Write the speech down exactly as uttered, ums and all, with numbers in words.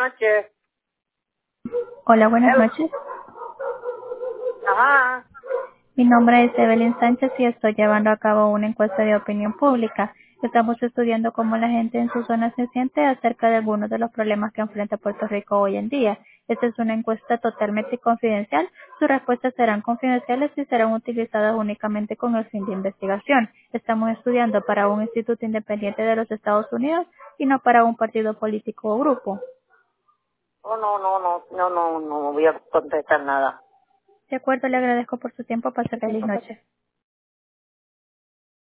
noches. Hola, buenas Hello. noches. Ajá. Mi nombre es Evelyn Sánchez y estoy llevando a cabo una encuesta de opinión pública. Estamos estudiando cómo la gente en su zona se siente acerca de algunos de los problemas que enfrenta Puerto Rico hoy en día. Esta es una encuesta totalmente confidencial. Sus respuestas serán confidenciales y serán utilizadas únicamente con el fin de investigación. Estamos estudiando para un instituto independiente de los Estados Unidos y no para un partido político o grupo. Oh, no, no, no, no, no, no voy a contestar nada. De acuerdo, le agradezco por su tiempo. Pase feliz noche.